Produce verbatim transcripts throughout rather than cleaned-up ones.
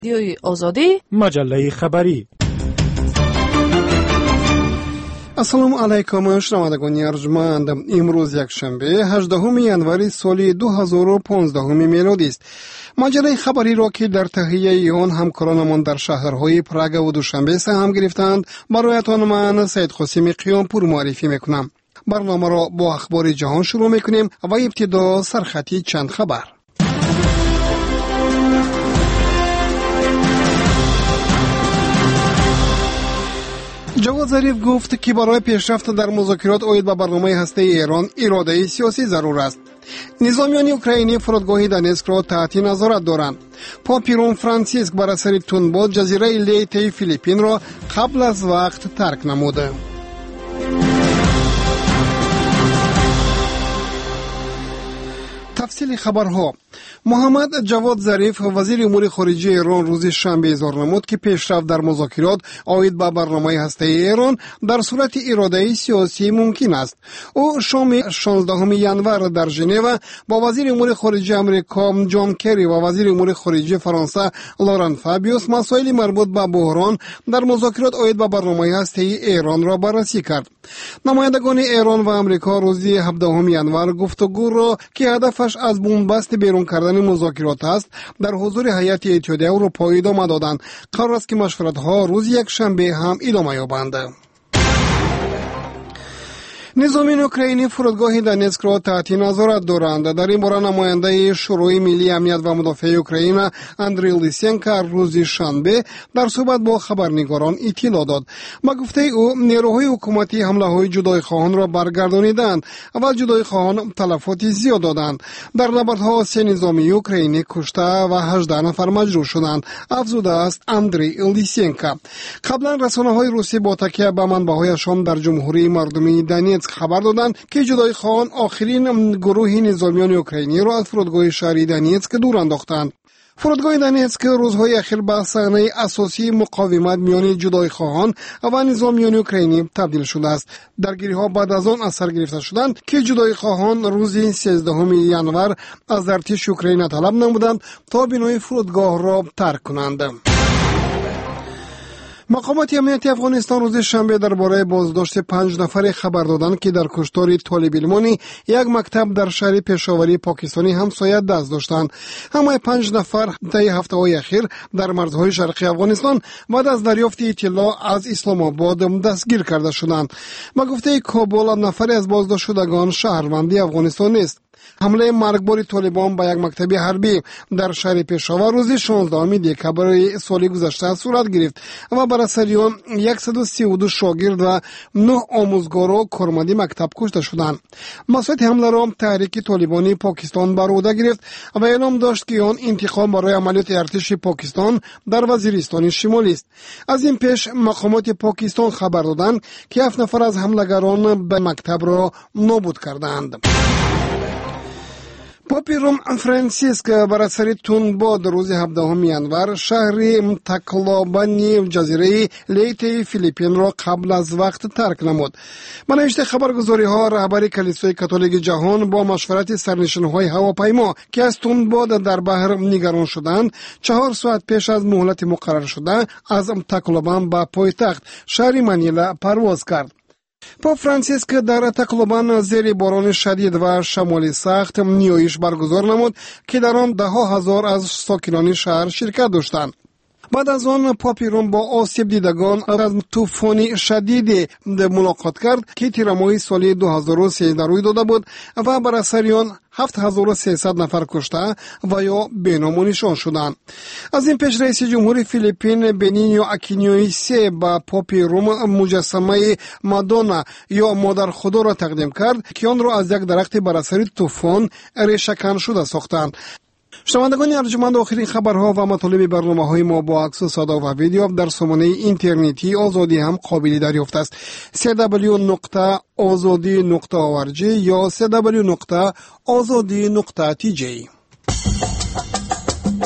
رادیوی آزادی، مجله خبری. السلام علیکم شنوندگان ارجمند. امروز یک شنبه هجدهم ینوری سال دو هزار و پانزده میلادی است. مجله خبری را که در تهیه آن همکارانمان در شهرهای پراگ و دوشنبه سهم گرفتند برایتان من سید قاسم قیامپور معرفی میکنم. برنامه را با اخبار جهان شروع میکنیم و ابتدا سرخطی چند خبر. جواد ظریف گفت که برای پیشرفت در مذاکرات عاید به برنامه هسته ایران اراده سیاسی ضرور است. نظامیان اوکراینی فرودگاه دانیتسک را تحت نظارت دارند. پاپ روم فرانسیسک بر اثر تندباد جزیره لیته فیلیپین را قبل از وقت ترک نموده. تفصیل خبرها. محمد جواد ظریف وزیر امور خارجه ایران روز شنبه اظهار نمود که پیشرفت در مذاکرات عاید به برنامه هسته ایران در صورت اراده سیاسی ممکن است. او شام شانزدهم ینور در ژنو با وزیر امور خارجه آمریکا جان کری و وزیر امور خارجه فرانسه لوران فابیوس مسائل مربوط به بحران در مذاکرات عاید به برنامه هسته ایران را بررسی کرد. نمایندگان ایران و آمریکا روز هفدهم ینور گفتگو را که هدفش از بنبست بیرون کردن مذاکرات است در حضور هیئت اتحادیه اروپا ادامه دادند. قرار است که مشورت‌ها روز یک شنبه هم ادامه یابند. نظامیان اوکراینی فرودگاه دانیتسک را تحت نظارت دارند. در این باره نماینده شورای ملی امنیت و مدافع اوکراین اندری لیسنکا روز شنبه در صحبت با خبرنگاران اطلاع داد. با گفته او نیروهای حکومتی حمله های جدای خواهان را برگردانیدند و جدای خواهان تلفات زیاد دادند. در نبردها سه نظامی اوکراینی کشته و هجده نفر مجروح شدند، افزوده است اندری لیسنکا. قبلا رسانه‌های روسی با تکیه به منبع‌هایشان در جمهوری مردمی دانیتسک خبر دادند که جدای خواهان آخرین گروه نظامیان اوکراینی را از فرودگاه شهری دانیتسک دور انداختند. فرودگاه دانیتسک روزهای اخیر به صحنه اساسی مقاومت میان جدای خواهان و نظامیان اوکراینی تبدیل شده است. درگیری‌ها بعد از آن اثر گرفته شدند که جدای خواهان روز سیزدهم ینور از ارتش اوکراین طلب نمودند تا بنای فرودگاه را ترک کنند. مقامات امنیتی افغانستان روز شنبه درباره بازداشت پنج نفر خبر دادند که در کشتار طالب علمانی یک مکتب در شهر پشاوری پاکستانی همسایه دست داشتند. همه پنج نفر طی هفته‌های اخیر در مرزهای شرقی افغانستان بعد از دریافت اطلاع از اسلام آباد دستگیر کرده شدند. با گفته کابل نفری از بازداشت شدگان شهروندی افغانستان نیست. حمله مرگبار طالبان به یک مکتب حربی در شهر پشاور روز شانزدهم دکمبر سال گذشته صورت گرفت و بر اثر آن صد و سی و دو شاگرد و نه آموزگار و کارمند مکتب کشته شدند. مسئولیت حمله را تحریک طالبانی پاکستان بر عهده گرفت و اعلام داشت که آن انتقام برای عملیات ارتش پاکستان در وزیرستان شمالی است. از این پیش مقامات پاکستان خبر دادند که هفت نفر از حملگران به مکتب را نابود کردند. پاپ روم فرانسیسک بر اثر تندباد روز هفدهم ینور شهر تاکلوبانی جزیره لیته فیلیپین را قبل از وقت ترک نمود. به نوشته خبرگزاری‌ها رهبر کلیسای کاتولیک جهان با مشورت سرنشین‌های هواپیما که از تندباد در بحر نگران شدند چهار ساعت پیش از مهلت مقرر شده از تاکلوبان به پایتخت شهر منیلا پرواز کرد. پاپ فرانسیسک در تاکلوبان زیر باران شدید و شمالی سخت نیایش برگزار نمود که در آن ده ها هزار از ساکنان شهر شرکت داشتند. بعد از آن پاپ روم با آسیب دیدگان از طوفان شدید ملاقات کرد که تیر ماه سال دو هزار و سیزده روی داده بود و بر اثر آن هفت هزار و سیصد نفر کشته و یا بینام و نشان شدند. از این پیش رئیس جمهور فیلیپین بنینیو اکینیویسی با پاپ روم مجسمه مادونا یا مادر خدا را تقدیم کرد که آن را از یک درخت بر اثر طوفان ریشه‌کن شده ساختند. شنوندگان ارجمند، آخرین خبرها و مطالب برنامه‌های ما با عکس و صدا و ویدیو در سامانه اینترنتی آزادی هم قابل دریافت است. سی دبلیو نقطه آزادی نقطه او آر جی یا سی دبلیو نقطه آزادی نقطه تی جی.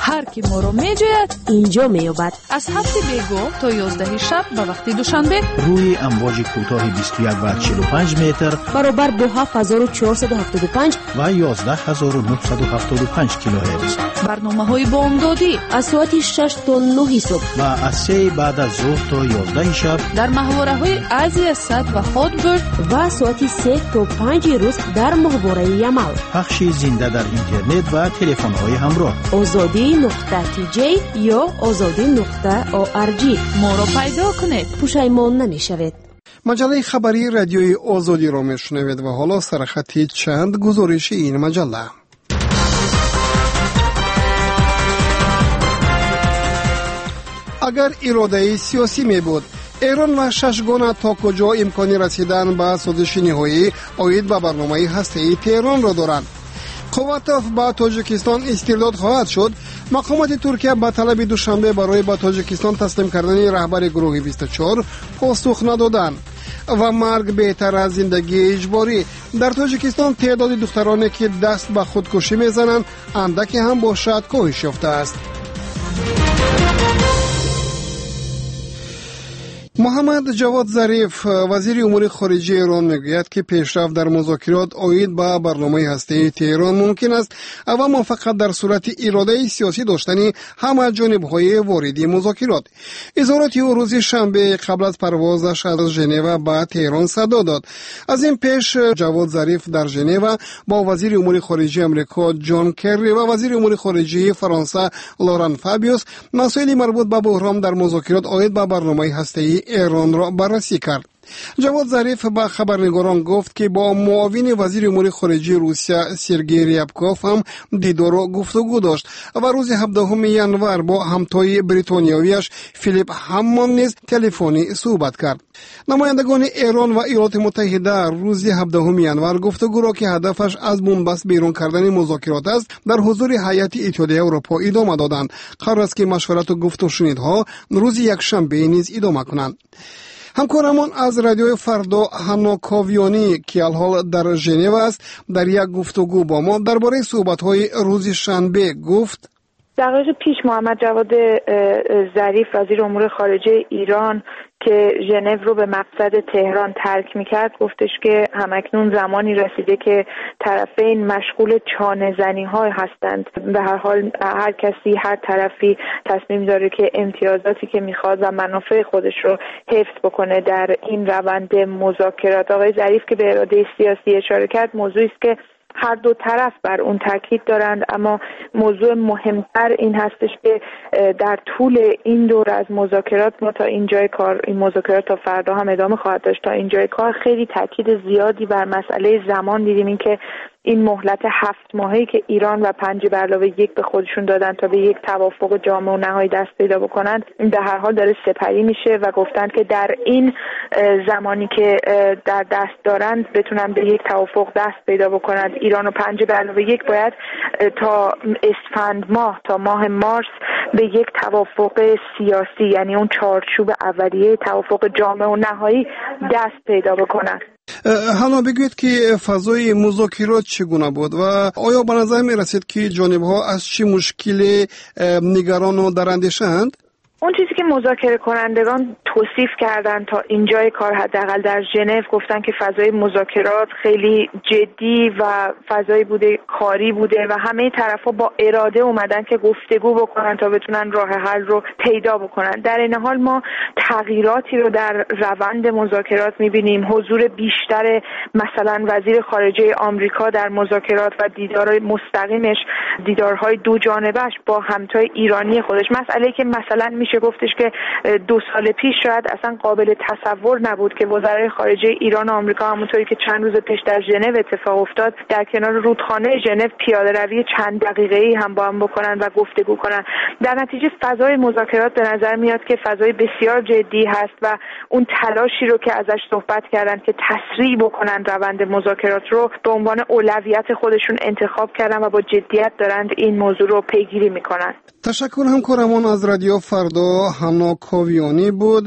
هر کی ما رو میجوید اینجا میابد. از هفت بیگو تا یازده شب به وقت دوشنبه روی امواج کوتاه بیست و یک و چهل و پنج متر برابر با هفت هزار و چهارصد و هفتاد و پنج و یازده هزار و نهصد و هفتاد و پنج کیلوهرتز. برنامه های بامدادی از ساعت شش تا نه صبح و از سه بعد از ظهر تا یازده شب در محوره های ازی صد و هادبرد و ساعت سه تا پنج روز در محوره یمال. پخش زنده در اینترنت و تلفن های همراه. آزادی نقطه تی جی یا آزادی نقطه او آر جی. ما رو پیدا کنید، پشیمان نمیشوید. مجله خبری رادیوی آزادی را میشنوید و حالا سرخطی چند گزارش این مجله. اگر اراده سیاسی می بود، ایران و ششگانه تا کجا امکانی رسیدن به سازش نهایی آید به برنامه هسته‌ای تهران را دارند. قوت به تاجیکستان استرداد خواهد شد. مقامات ترکیه به طلب دوشنبه برای به تاجیکستان تسلیم کردن رهبر گروه بیست و چهار پاسخ ندادند. و مرگ بهتر از زندگی اجباری. در تاجیکستان تعداد دخترانی که دست به خودکشی میزنند اندکی هم باشد کاهش یافته است. محمد جواد ظریف وزیر امور خارجه ایران میگوید که پیشرفت در مذاکرات عاید به برنامه هسته‌ای تهران ممکن است و ما فقط در صورت اراده سیاسی داشتنی همه جانب‌های واردی مذاکرات. اظهارات او روز شنبه قبل از پروازش از ژنو به تهران صدا داد. از این پیش جواد ظریف در ژنو با وزیر امور خارجه آمریکا جان کری و وزیر امور خارجه فرانسه لوران فابیوس مسائل مربوط به بحران در مذاکرات عاید به برنامه هسته‌ای ایران را بررسی کرد. جواد ظریف به خبرنگاران گفت که با معاون وزیر امور خارجه روسیه سرگئی ریابکوف هم دیدار و گفتگو داشت و روز هفدهم ژانویه با همتای بریتانیاییش فیلیپ همون نیز تلفنی صحبت کرد. نمایندگان ایران و ایالات متحده روز هفدهم ژانویه گفتگو را که هدفش از بنبست بیرون کردن مذاکرات است در حضور هیئت اتحادیه اروپا ادامه دادند. قرار است که مشورت و گفت و شنیدها روز یکشنبه نیز ادامه کنند. همکارمان از رادیوی فردا هانا کاویانی که الحال در ژنو است در یک گفتگو با ما درباره صحبت‌های روز شنبه گفت: دقایق پیش محمد جواد ظریف وزیر امور خارجه ایران که ژنو رو به مقصد تهران ترک می‌کرد گفتش که همکنون زمانی رسیده که طرفین مشغول چانه زنی‌ها هستند. به هر حال هر کسی هر طرفی تصمیم داره که امتیازاتی که می‌خواد و منافع خودش رو حفظ بکنه در این روند مذاکرات. آقای ظریف که به اراده سیاسی اشاره کرد موضوعی است که هر دو طرف بر اون تاکید دارند، اما موضوع مهمتر این هستش که در طول این دور از مذاکرات ما تا اینجای کار، این مذاکرات تا فردا هم ادامه خواهد داشت، تا اینجای کار خیلی تاکید زیادی بر مسئله زمان دیدیم. این که این مهلت هفت ماهه‌ای که ایران و پنج به علاوه یک به خودشون دادن تا به یک توافق جامع و نهایی دست پیدا بکنند، این به هر حال داره سپری میشه و گفتند که در این زمانی که در دست دارند بتونن به یک توافق دست پیدا بکنند. ایران و پنج به علاوه یک باید تا اسفند ماه تا ماه مارس به یک توافق سیاسی، یعنی اون چارچوب اولیه توافق جامع و نهایی دست پیدا بکنند. حالا بگوید که فضای مذاکرات چگونه بود و آیا به نظر می رسید که جانب‌ها از چه مشکل نگران و در اندیشه‌اند؟ اون چیزی که مذاکره کنندگان توصیف کردن تا اینجای کار، حداقل در ژنو، گفتن که فضای مذاکرات خیلی جدی و فضایی بوده، کاری بوده و همه طرفا با اراده اومدن که گفتگو بکنن تا بتونن راه حل رو پیدا بکنن. در این حال ما تغییراتی رو در روند مذاکرات می‌بینیم. حضور بیشتر مثلا وزیر خارجه آمریکا در مذاکرات و دیدار مستقیمش، دیدارهای دو جانبه‌اش با همتای ایرانی خودش، مسئله‌ای که مثلا میشه گفتش که دو سال پیش شاید اصلا قابل تصور نبود که وزرای خارجه ایران و آمریکا همونطوری که چند روز پیش در ژنو اتفاق افتاد در کنار رودخانه ژنو پیاده روی چند دقیقه‌ای هم با هم بکنن و گفتگو کنن. در نتیجه فضای مذاکرات به نظر میاد که فضای بسیار جدی هست و اون تلاشی رو که ازش صحبت کردن که تسریع بکنن روند مذاکرات رو به عنوان اولویت خودشون انتخاب کردن و با جدیت دارند این موضوع رو پیگیری میکنن. تشکر همکارمون از رادیو فردا هانا کاویانی بود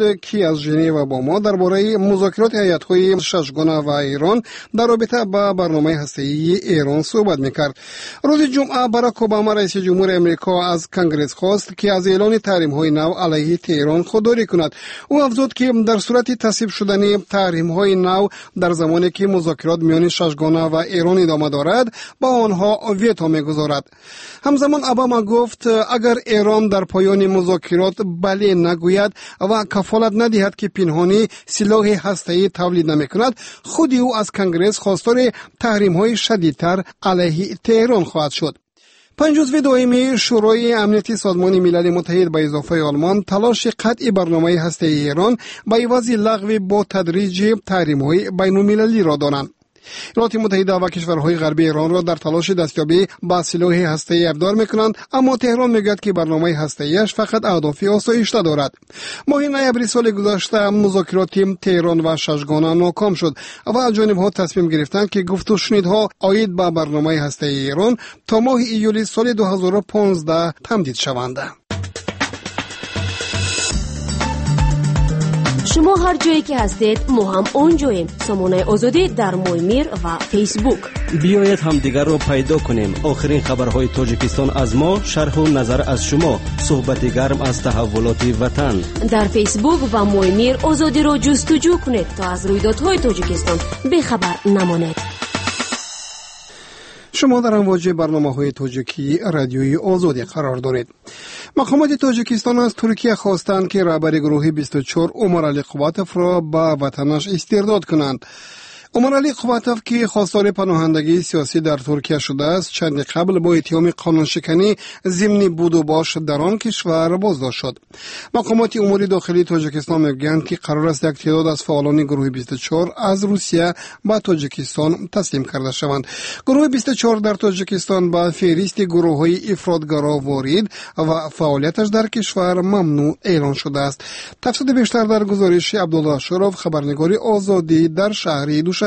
که از ژنو با ما درباره مذاکرات هیئت‌های ششگانه و ایران در رابطه با برنامه هسته‌ای ایران صحبت می‌کرد. روز جمعه باراک اوباما رئیس جمهور امریکا از کنگره خواست که از اعلان تحریم‌های نو علیه تهران خودداری کند. او افزود که در صورت تصویب شدن تحریم‌های نو در زمانی که مذاکرات میان ششگانه و ایران ادامه دارد با آنها ویتو می‌گذارد. همزمان اوباما گفت اگر ایران در پایان مذاکرات بله نگوید و کفالت ندهد که پنهانی سلاح هسته‌ای تولید نمی‌کند، خود او از کنگره خواستار تحریم‌های شدیدتر علیه تهران خواهد شد. پنج عضو دائمی شورای امنیتی سازمان ملل متحد به اضافه آلمان تلاش قطع برنامه هسته‌ای ایران به عوض لغو با تدریج تحریم‌های بین‌المللی را دارند. ایالات متحده و کشورهای غربی ایران را در تلاش دستیابی به سلاح هسته‌ای ابدار می‌کنند، اما تهران می‌گوید که برنامه هسته‌ایش فقط اهداف آسایشته دارد. ماه نوامبر سال گذشته مذاکرات تهران و ششگانه ناکام شد و جانب‌ها تصمیم گرفتند که گفت و شنیدها عاید به برنامه هسته‌ای ایران تا ماه ایولی سال دو هزار و پانزده تمدید شوند. شما هر جایی که هستید ما هم اونجاییم. سامانه آزادی در مویمیر و فیسبوک. بیایید هم دیگر رو پیدا کنیم. آخرین خبرهای تاجیکستان از ما، شرح و نظر از شما، صحبت گرم از تحولات وطن. در فیسبوک و مویمیر آزادی رو جستجو کنید تا از رویدادهای تاجیکستان بخبر نمانید. شما در امواج برنامه‌های تاجیکی رادیوی آزادی قرار دارید. مقامات تاجیکستان از ترکیه خواستند که رهبر گروه بیست و چهار عمرعلی قواتوف را به وطنش استرداد کنند. عمرعلی قواتوف که خواستار پناهندگی سیاسی در ترکیه شده است، چند قبل با اتهام قانونشکنی ضمن بود و باش در آن کشور بازداشت شد. مقامات امور داخلی تاجیکستان میگویند که قرار است یک تعداد از فعالان گروه بیست و چهار از روسیه به تاجیکستان تسلیم کرده شوند. گروه بیست و چهار در تاجیکستان به فهرست گروه‌های افراطگرا وارد و فعالیتش در کشور ممنوع اعلان شده است. تفصیل بیشتر در گزارش عبدالله شرف، خبرنگار آزادی در شهر دوشنبه.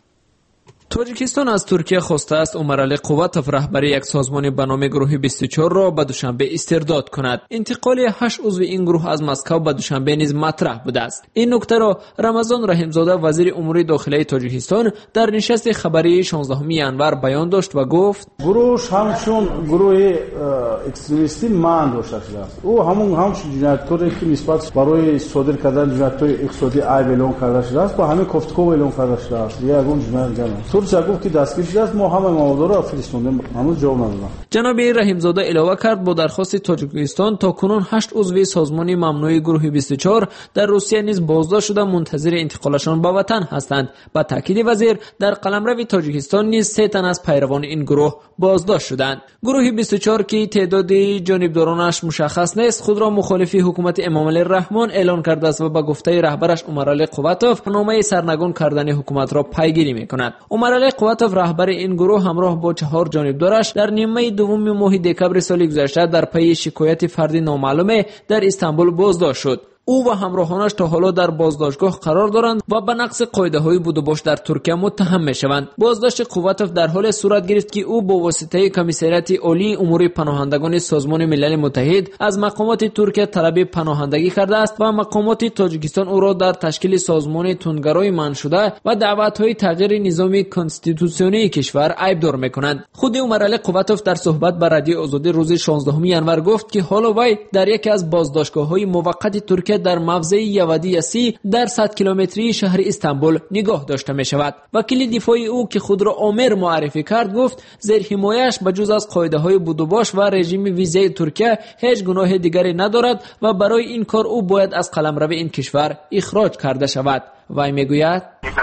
تاجیکستان از ترکیه خواسته است عمرعلی قواتوف رهبر یک سازمان به نام گروه بیست و چهار را به دوشنبه استرداد کند. انتقال هشت عضو این گروه از مسکو به دوشنبه نیز مطرح بوده است. این نکته را رمضان رحیمزاده وزیر امور داخلی تاجیکستان در نشست خبری شانزدهم ینور بیان داشت و گفت گروه همچون گروه اکستریمیستی مان داشته است. او همون همچون جنایتکاری که نسبت برای صادر کردن جنایت‌های اقتصادی عیب اعلام کرده شده است با همین گفتگو اعلام کرده شده است. یک اون جنایت ترکیه گفت که دستگیر شده است، ما همه موارد را فرستادیم، هنوز جواب ندادن. جناب رحیمزاده علاوه کرد با درخواست تاجیکستان تاکنون هشت عضو سازمان ممنوع گروه بیست و چهار در روسیه نیز بازداشت شده منتظر انتقالشان به وطن هستند. با تاکید وزیر در قلمرو تاجیکستان نیز سه تن از پیروان این گروه بازداشت شدند. گروه بیست و چهار که تعداد جانبدارانش مشخص نیست خود را مخالف حکومت امامعلی الرحمن اعلان کرده است و با گفته رهبرش عمرعلی قواتوف نامه سرنگون کردن حکومت را پیگیری می‌کند. عمرعلی قواتوف رهبر این گروه همراه با چهار جانبدارش در نیمه دوم ماه دکمبر سال گذشته در پی شکایت فردی نامعلوم در استانبول بازداشت شد. او و همراهانش تا حالا در بازداشتگاه قرار دارند و به نقض قاعده‌های بود و باش در ترکیه متهم می‌شوند. بازداشت قواتوف در حال صورت گرفت که او با واسطه کمیسریت عالی امور پناهندگان سازمان ملل متحد از مقامات ترکیه طلب پناهندگی کرده است و مقامات تاجیکستان او را در تشکیل سازمان تندگرای منع شده و دعوت‌های تغییر نظام کنستیتوسیونی کشور عیبدار می‌کنند. خود عمرعلی قواتوف در صحبت با رادیو آزادی روز شانزدهم ینور گفت که حالا وی در یکی از بازداشتگاه‌های موقت ترکیه در موضع یودی سی در صد کیلومتری شهر استانبول نگاه داشته می شود. وکیل دفاع او که خود را آمر معرفی کرد گفت زیر حمایش بجز از قاعده های بود و باش و رژیم ویزای ترکیه هیچ گناه دیگری ندارد و برای این کار او باید از قلمرو این کشور اخراج کرده شود. وی میگوید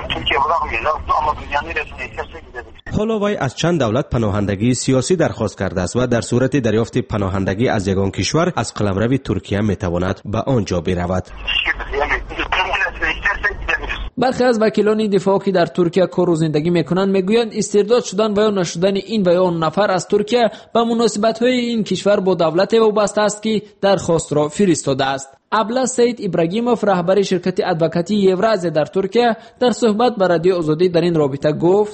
حالا وی از چند دولت پناهندگی سیاسی درخواست کرده است و در صورت دریافت پناهندگی از یگان کشور از قلمرو ترکیه میتواند به آنجا برود. برخی از وکیلان دفاع که در ترکیه کار و زندگی میکنند میگویند استرداد شدن و یا نشدن این و یا آن نفر از ترکیه به مناسبت‌های این کشور با دولت وابسته است که درخواست را فرستاده است. ابله سید ابراهیموف رهبر شرکت ادوکاتی یورازیا در ترکیه در صحبت با رادیو آزادی در این رابطه گفت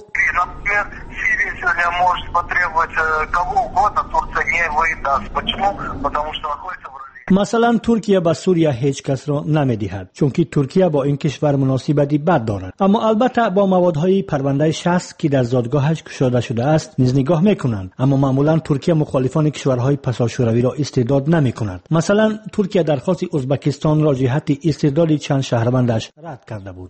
مثلا ترکیه به سوریه هیچ کس را نمیدهد، چون که ترکیه با این کشور مناسبتی بد دارد، اما البته با موادهای پرونده شخص که در زادگاهش گشوده شده است نیز نگاه میکنند. اما معمولا ترکیه مخالفان کشورهای پساشوروی را استرداد نمیکند. مثلا ترکیه درخواست ازبکستان را جهت استرداد چند شهروندش رد کرده بود.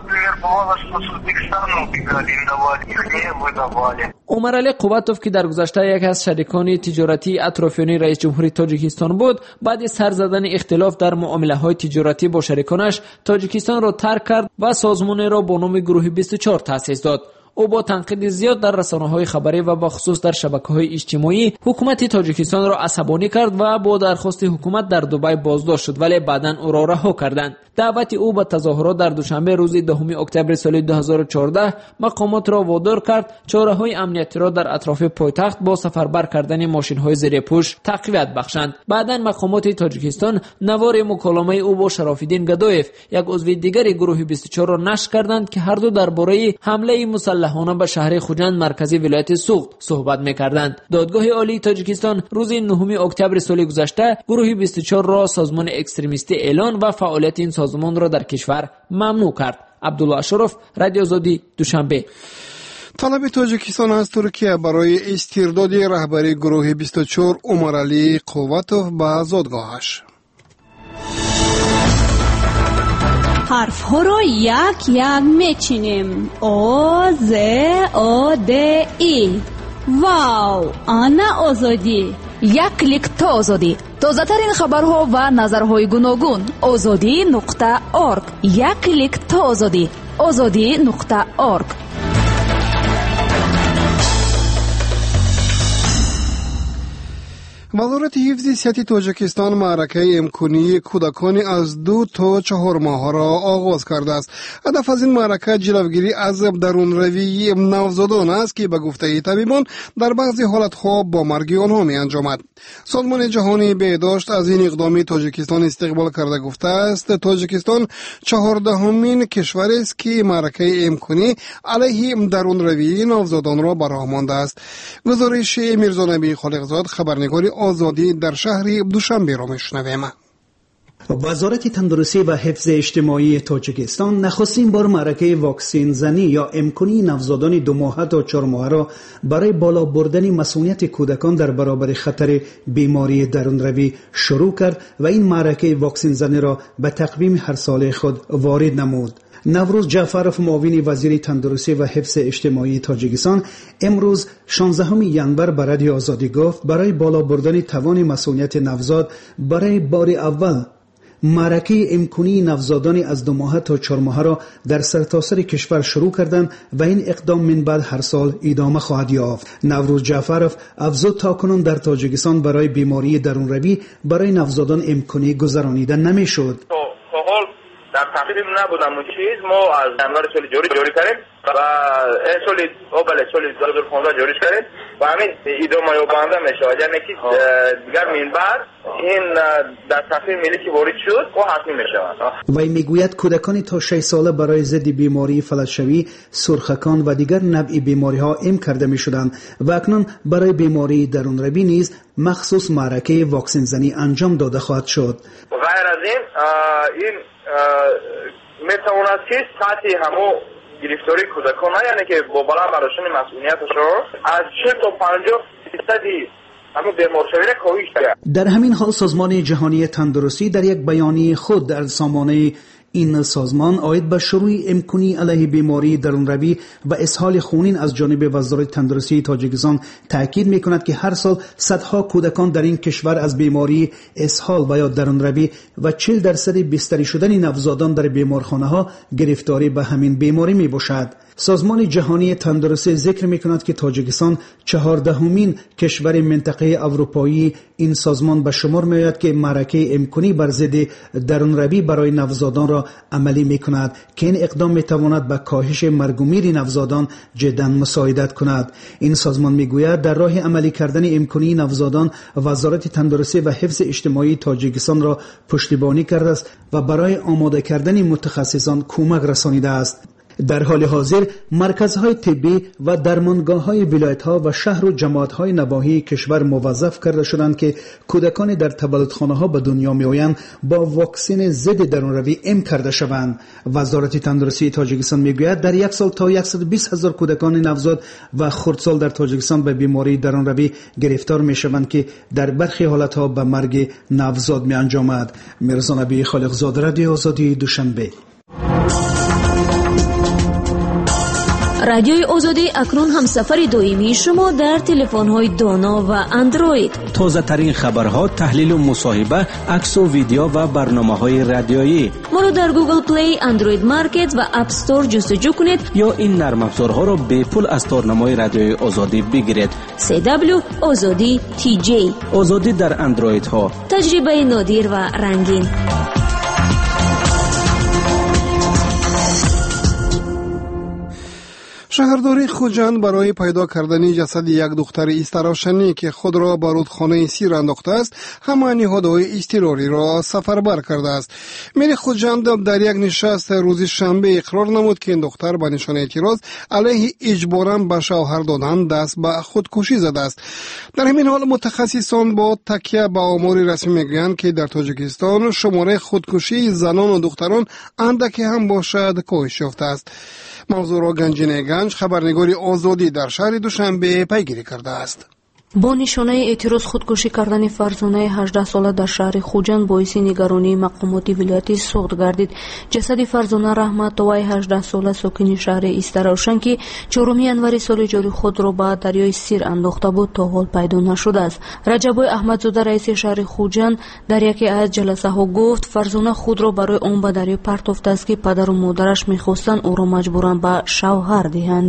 عمرعلی قوتوف که در گذشته یک از شریکان تجارتی اطرافیان رئیس جمهوری تاجیکستان بود، بعد سر زدن اختلاف در معامله‌های تجارتی با شریکانش تاجیکستان را ترک کرد و سازمانی را با نام گروه بیست و چهار تأسیس داد. او با تنقید زیاد در رسانه‌های خبری و به خصوص در شبکه‌های اجتماعی حکومت تاجیکستان را عصبانی کرد و با درخواست حکومت در دبی بازداشت شد، ولی بعداً او را رها کردند. دعوت او به تظاهرات در دوشنبه روز دهم اکتبر سال دو هزار و چهارده مقامات را وادار کرد چاره‌های امنیتی را در اطراف پایتخت با سفربر کردن ماشین‌های زیر پوش تقویت بخشند. بعداً مقامات تاجیکستان نوار مکالمه او با شراف‌الدین گدایف، یک عضو دیگر گروه بیست و چهار را نشر کردند که هر دو درباره حمله مسلحانه به شهر خوجند مرکزی ولایت سوغد صحبت می‌کردند. دادگاه عالی تاجیکستان روز نهم اکتبر سال گذشته گروه بیست و چهار را سازمان اکستریمیستی اعلان و فعالیت این سازمان را در کشور ممنوع کرد. عبدالله اشرف، رادیو آزادی، دوشنبه. طلب تاجیکستان از ترکیه برای استرداد رهبری گروه بیست و چهار عمرعلی قوتوف به زادگاهش. حرف ها را یک یک میچینیم. او ز او د ای. واو، آنا آزادی. یک کلیک تا آزادی. تازه ترین خبرها و نظرهای گوناگون. آزادی نقطه اورگ. یک کلیک تا آزادی. آزادی نقطه اورگ. وزارت حفظ صحت تاجیکستان معرکه امکانی کودکان از دو تا چهار ماه را آغاز کرده است. هدف از این معرکه جلوگیری از درون روی نوزادان است که به گفته طبیبان در بعضی حالتها با مرگ آنها می انجامد. سازمان جهانی بهداشت از این اقدام تاجیکستان استقبال کرده گفته است تاجیکستان چهاردهمین کشور است که معرکه امکانی علیه درون روی نوزادان را به راه مانده است. گزارش میرزا نبی خالقزاد، خبرنگار آزادی، در شهر دوشنبه را میشنویم. وزارت تندرستی و حفظ اجتماعی تاجیکستان نخستین بار معرکه واکسین زنی یا امکانی نوزادان دو ماهه تا چهار ماهه را برای بالا بردن مسئولیت کودکان در برابر خطر بیماری درونروی شروع کرد و این معرکه واکسین زنی را به تقویم هر ساله خود وارد نمود. نوروز جعفرов، معاون وزیر تندرستی و حفظ اجتماعی تاجیکستان، امروز شانزدهم ژانویه به رادیو آزادی گفت برای بالا بردن توان مسئولیت نوزاد برای بار اول معرکه امکانی نوزادان از دو ماه تا چهار ماه را در سرتاسر کشور شروع کردند و این اقدام من بعد هر سال ادامه خواهد یافت. نوروز جعفرov افزود تاکنون در تاجیکستان برای بیماری درونروی برای نوزادان امکانی گذرانیده نمیشد. در تحقیق نبودم اون چیز ما از جنوار سال جوری جوری کردیم و این سال او بله سال دو هزار و پانزده جوریش کردیم و همین ادامه یابنده میشه. یعنی که دیگر من بعد این در تحقیق ملی که وارد شد او حتمی میشه. وی میگوید کودکان تا شش ساله برای ضد بیماری فلجشوی، سرخکان و دیگر نوع بیماری ها ام کرده میشدند و اکنون برای بیماری درونروی نیز مخصوص معرکه واکسن زنی انجام داده خواهد شد. غیر از این این میتواند که سطح همو گرفتاری کودکان یعنی که با بالا برداشتن مسئولیتش رو از چهل تا پنجاه درصدی همو بیمارشوی کاهش دهد. در همین حال سازمان جهانی تندرستی در یک بیانیه خود در سامانه این سازمان عاید به شروع امکانی علیه بیماری درونروی و اسهال خونین از جانب وزارت تندرستی تاجیکستان تاکید میکند که هر سال صدها کودکان در این کشور از بیماری اسهال و یا درونروی و چهل درصد بستری شدن نوزادان در بیمارخانه ها گرفتاری به همین بیماری می باشد. سازمان جهانی تندرستی ذکر میکند که تاجیکستان چهاردهمین کشور منطقه اروپایی این سازمان به شمار میآید که معرکه امکانی بر ضد درونروی برای نوزادان را عملی میکند که این اقدام میتواند به کاهش مرگ و میر نوزادان جدا مساعدت کند. این سازمان میگوید در راه عملی کردن امکانی نوزادان وزارت تندرستی و حفظ اجتماعی تاجیکستان را پشتیبانی کرده است و برای آماده کردن متخصصان کمک رسانیده است. در حال حاضر مرکزهای طبی و درمانگاه‌های ولایت‌ها و شهر و جماعت‌های نواحی کشور موظف کرده شدند که کودکان در تولدخانه‌ها به دنیا می‌آیند با واکسن ضد درونروی ام کرده شوند. وزارت تندرستی تاجیکستان می‌گوید در یک سال تا صد و بیست هزار کودکان نوزاد و خردسال در تاجیکستان به بیماری درونروی گرفتار می‌شوند که در برخی حالت‌ها به مرگ نوزاد می‌انجامد. میرزا نبی خالقزاده، رادیو آزادی، دوشنبه. رادیوی آزادی اکنون همسفر دائمی شما در تلفن‌های دانا و اندروید. تازه ترین خبرها، تحلیل و مصاحبه، عکس و ویدیو و برنامه‌های رادیویی. ما رو در گوگل پلی، اندروید مارکت و اپ استور جستجو کنید یا این نرم افزارها را به پول از تارنمای رادیوی آزادی بگیرید. سی دبلیو آزادی تی جی. آزادی در اندروید ها. تجربه نادر و رنگین. شهرداری خوجند برای پیدا کردن جسد یک دختر استراشنی که خود را به رودخانه سیر انداخته است، همه نهادهای اضطراری را سفربر کرده است. میر خوجند در یک نشست روز شنبه اقرار نمود که این دختر به نشانه اعتراض علیه اجباراً به شوهر دادن دست به خودکشی زده است. در همین حال متخصصان با تکیه به آمار رسمی میگویند که در تاجیکستان شماره خودکشی زنان و دختران اندکی هم باشد کاهش یافته است. موضوع را گنجینه گنج، خبرنگاری آزادی، در شهر دوشنبه پیگیری کرده است. با نشانه اعتراض خودکشی کردن فرزانه هجده ساله در شهر خوجند باعث نگرانی مقامات ولایتی سوخت گردید. جسد فرزانه رحمت توای هجده ساله ساکن شهر استراوشن که چهارم ینوری سال جاری خود را به دریای سیر انداخته بود تا حال پیدا نشده است. رجب احمدزاده رئیس شهر خوجند در یکی از جلسه ها گفت فرزانه خود را برای آن به دریا پرتافته است که پدر و مادرش می‌خواستند او را مجبورن به شوهر دهند.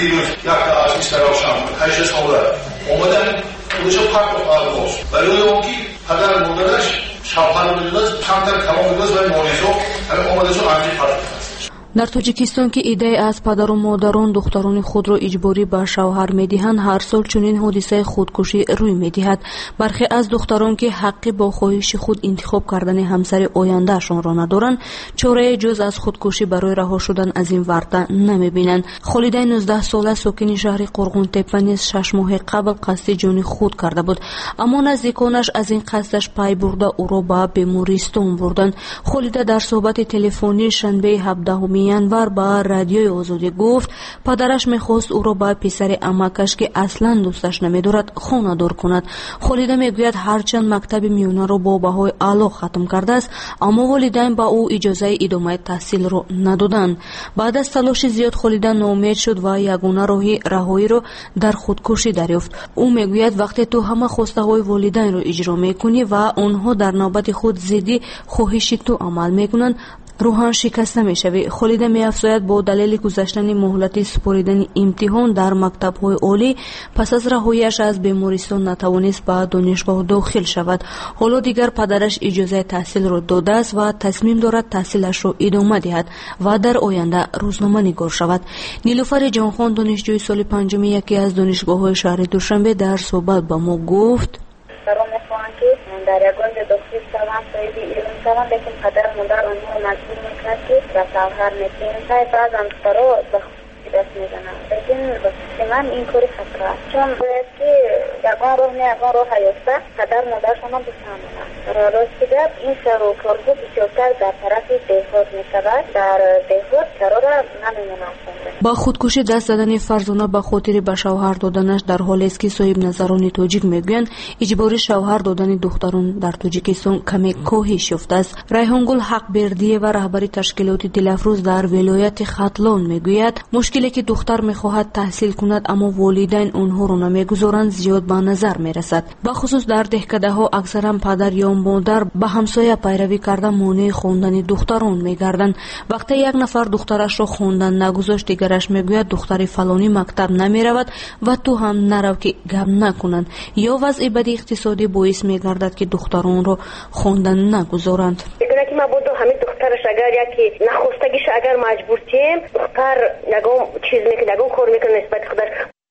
اومدن خودشو پاک و باش برای اون که پدر مادرش شوهر می‌داد کمتر کمام می‌داد و مالیزو همه اومده شو عملی پرت. در تاجیکستان که ایده از پدر و مادران دختران خود را اجباری به شوهر می‌دهند، هر سال چنین حادثه خودکشی روی می‌دهد. برخی از دختران که حق با خواهش خود انتخاب کردن همسر آیندهشان را ندارند، چاره جز از خودکشی برای رها شدن از این ورطه نمی‌بینند. خالده نوزده ساله ساکن شهر قرغون تپه نیز شش ماه قبل قصد جان خود کرده بود، اما نزدیکانش از این قصدش پی برده او را به بیمارستان بردند. خالده در صحبت تلفنی شنبه هفدهم ینور با رادیوی آزادی گفت پدرش میخواست او را با پسر عمکش که اصلا دوستش نمیدارد خانه دار کند. خالده میگوید هرچند مکتب میانه را با بهای اعلی ختم کرده است، اما والدین با او اجازه ادامه تحصیل را ندادند. بعد از تلاش زیاد خالده ناامید شد و یگانه راه رهایی را در خودکشی دریافت. او میگوید وقتی تو همه خواسته های والدین را اجرا میکنی و آنها در نوبت خود ضد خواهش تو عمل میکنند، روحان شکست نمیشوی. خالده می‌افزاید با دلیل گذشتن مهلت سپاریدن امتحان در مکتب‌های عالی پس از رهایی‌اش از بیمارستان نتوانست به دانشگاه داخل شود. حالا دیگر پدرش اجازه تحصیل را داده است و تصمیم دارد تحصیلش را ادامه دهد و در آینده روزنامه نگار شود. نیلوفر جانخان دانشجوی سال پنجم یکی از دانشگاه‌های شهر دوشنبه در صحبت با ما گفت در یگان دکتر سلام سایدی ایران سلام لیکن پدر مادر آنها مجبور میکند که به شوهر نکنند. های بعض همسرها به خودی دست میزنند، لیکن واسه من این کاری خطر است، چون باید که یگان راه نه یگان راه یافته پدر مادرشان هم بفهمند. راستی گپ این شهر و کارگو بسیارتر در طرف دهات میشود، در دهات قرار نمیمونند. با خودکشی دست دادن فرزانه به خاطر به شوهر دادنش در حالی است که صاحب نظران تاجیک میگویند اجباری شوهر دادن دختران در تاجیکستان کمی کاهش یافته است. ریحانگل حقبردیه و رهبر تشکیلات دلفروز در ولایت ختلان میگوید مشکلی که دختر میخواهد تحصیل کند اما والدین آنها را نمیگذارند زیاد به نظر میرسد. به خصوص در دهکده ها اکثرا پدر یا مادر به همسایه پیروی کرده مانع خواندن دختران میگردند. وقتی یک نفر دخترش را خواندن نگذاشت دیگرش میگوید دختر فلانی مکتب نمیرود و تو هم نرو که گپ نکنند، یا وضع بد اقتصادی باعث میگردد که دختران را خواندن نگذارند. دیگه که ما بود همین دخترش اگر یکی نخواستگیش اگر مجبور تیم دختر نگم چیز میکنه نگم کار میکنه نسبت خودش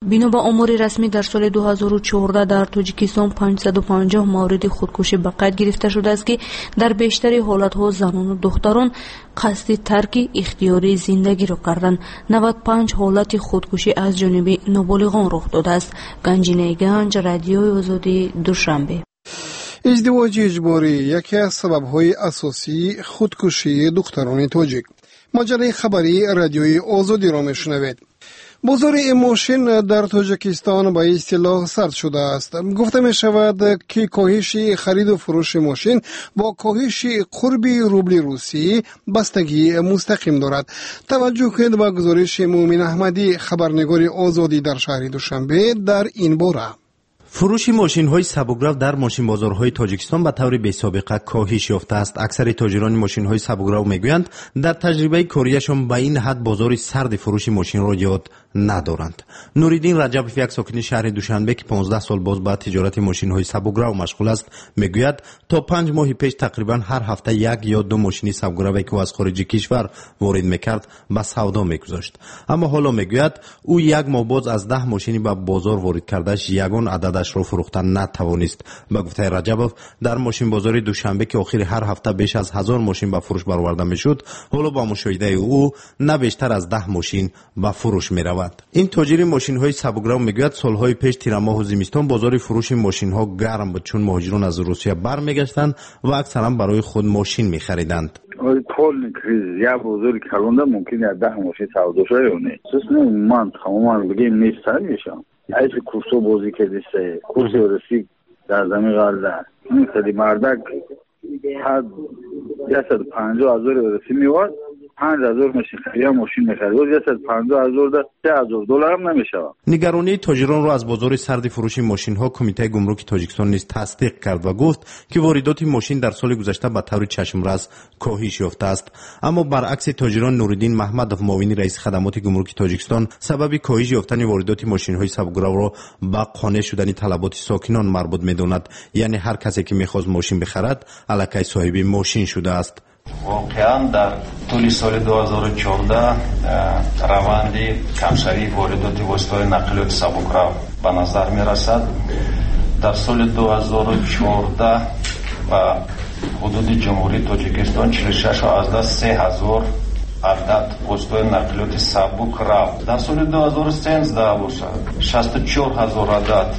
бино ба омори расмӣ дар соли дуҳазору чордаҳ дар тоҷикистон панҷсаду панҷоҳ мавриди худкушӣ ба қайд гирифта шудааст ки дар бештари ҳолатҳо занону духтарон қасди тарки ихтиёрии зиндагиро карданд. навад و پنج ҳолати худкушӣ аз ҷониби ноболиғон рух додааст. ганҷинаи ганҷ, радиои озодӣ, душанбе. издивоҷи иҷборӣ яке аз сабабҳои асосии худкушии духтарони тоҷик. маҷалаи хабарии радиои озодиро мешунавед. бозори мошин дар тоҷикистон ба истилоҳ сард шудааст. гуфта мешавад ки коҳиши хариду фурӯши мошин бо коҳиши қурби рубли русӣ бастагии мустақим дорад. таваҷҷӯҳ кунед ба гузориши муъмин аҳмадӣ, хабарнигори озодӣ дар шаҳри душанбе дар ин бора. фурӯши мошинҳои сабукрав дар мошинбозорҳои тоҷикистон ба таври бесобиқа коҳиш ёфтааст. аксари тоҷирони мошинҳои сабукрав мегӯянд, дар таҷрибаи корияшон ба ин ҳад бозори сарди фурӯши мошинро ёд надоранд. нуриддин раҷабов, як сокини шаҳри душанбе ки понздаҳ сол боз ба тиҷорати мошинҳои сабукрав машғул аст, мегӯяд, то панҷ моҳи пеш тақрибан ҳар ҳафта як ё ду мошини сабукраве ки ӯ аз хориҷи кишвар ворид мекард, ба савдо мегузошт. аммо ҳоло мегӯяд, ӯ як моҳ боз аз даҳ мошини ба бозор ворид кардааш ягон ададашро фурӯхта натавонист. ба гуфтаи раҷабов, дар мошинбозори душанбе ки охири ҳар ҳафта беш аз ҳазор мошин ба фурӯш бароварда мешуд, ҳоло ба мушоҳидаи ӯ на бештар аз даҳ мошин ба фурӯш меравад. ин тоҷири мошинҳои сабукрав мегӯяд, солҳои пеш тирамоҳу зимистон бозори фурӯши мошинҳо гарм буд, чун моҳоҷирон аз Русия бармегаштанд ва аксаран барои худ мошин мехариданд. کل کریز یا بزرگ کلونده ممکنه ده ماشین سودا شه یا نه سوسن من تماما بگیم نیستن میشم ایش کورسو بازی کردیسته کورس رسی در زمین غلده این سری مردک حد صد و پنجاه هزار رسی میواد پنج هزار ماشین خرید ماشین میخرید و صد و پنجاه هزار ده سه هزار دلار هم نمیشه. نگرانی تاجران را از بازار سرد فروشی ماشین ها کمیته گمرک تاجیکستان نیز تصدیق کرد و گفت که واردات ماشین در سال گذشته به طور چشم‌رس کاهش یافته است. اما برعکس تاجران، نوردین محمدов، معاون رئیس خدمات گمرک تاجیکستان، سبب کاهش یافتن واردات ماشین های سبک‌رو را به قانع شدن طلبات ساکنان مربوط می‌داند. یعنی هر کسی که می‌خواست ماشین بخرد الکی صاحب ماشین شده است. واقعا در طول سال دو هزار و چهارده روند کمشری واردات وسایل نقلیات سبک‌رو به نظر می رسد. در سال دو هزار و چهارده و حدود جمهوری تاجیکستان چهل و شش از سه هزار عدد وسایل نقلیات سبک‌رو، در سال دو هزار و سیزده باشد شصت و چهار هزار عدد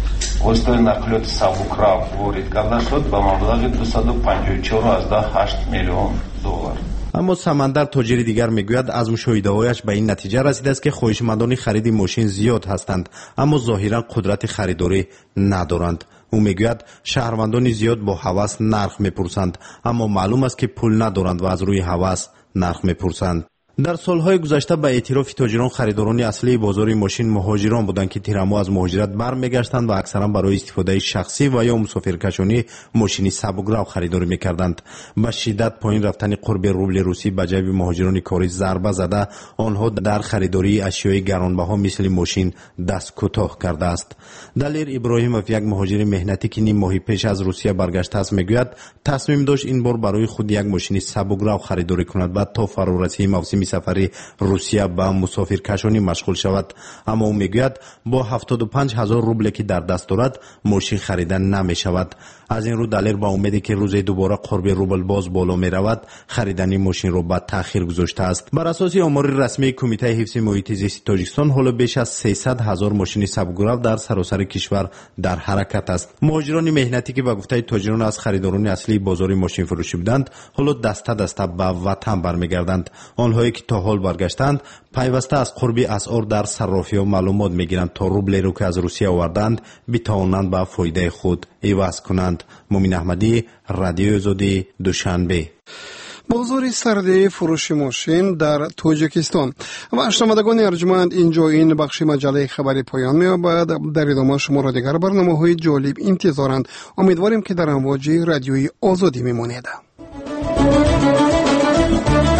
وسایل نقلیات سبک‌رو وارد کرده شد به مبلغ دویست و پنجاه و چهار و هشت میلیون دلار. اما سمندر تاجری دیگر میگوید از مشاهده‌هایش به این نتیجه رسیده است که خواهشمندان خرید ماشین زیاد هستند، اما ظاهرا قدرت خریداری ندارند. او میگوید شهروندان زیاد با هوس نرخ میپرسند، اما معلوم است که پول ندارند و از روی هوس نرخ میپرسند. در سالهای گذشته به اعتراف تاجران، خریداران اصلی بازار ماشین مهاجران بودند که تیرمو از مهاجرت برمیگشتند و اکثرا برای استفاده شخصی و یا مسافرکشانی ماشین سبک‌رو خریداری میکردند. با شدت پایین رفتن قرب روبل روسی به جیب مهاجران کاری ضربه زده، آنها در خریداری اشیای گرانبها مثل ماشین دست کوتاه کرده است. دلیر ابراهیمov، یک مهاجر مهنتی که نیم ماه پیش از روسیه برگشته است، میگوید تصمیم داشت این بار برای خود یک ماشین سبک‌رو خریداری کند و تا فرارسی موسم سفری روسیه به مسافرکشانی مشغول شود. اما او میگوید با هفتاد و پنج هزار روبل که در دست دارد ماشین خریدن نمی شود. از این رو دلیر با امیدی که روز دوباره قرب روبل باز بالا می رود خریدن ماشین را به تأخیر گذاشته است. بر اساس آمار رسمی کمیته حفظ محیط زیست تاجیکستان، حالا بیش از سیصد هزار ماشین سبک‌رو در سراسر کشور در حرکت است. مهاجران مهنتی که به گفته تاجران از خریداران اصلی بازار ماشین فروشی بودند، حالا دسته دسته به وطن برمیگردند. آنهایی که تا حال برگشتند پیوسته از قرب اسعار در صرافی‌ها معلومات میگیرند تا روبلی رو که از روسیه آوردند بتوانند به فایده خود عوض کنند. مومن احمدی، رادیو آزادی، دوشنبه. بازار سرد فروش ماشین در تاجیکستان. و شنوندگان ارجمند، اینجا این بخش مجله خبری پایان می‌یابد. در ادامه شما را دیگر برنامه‌های جالب انتظارند. امیدواریم که در امواج رادیوی آزادی میمانید.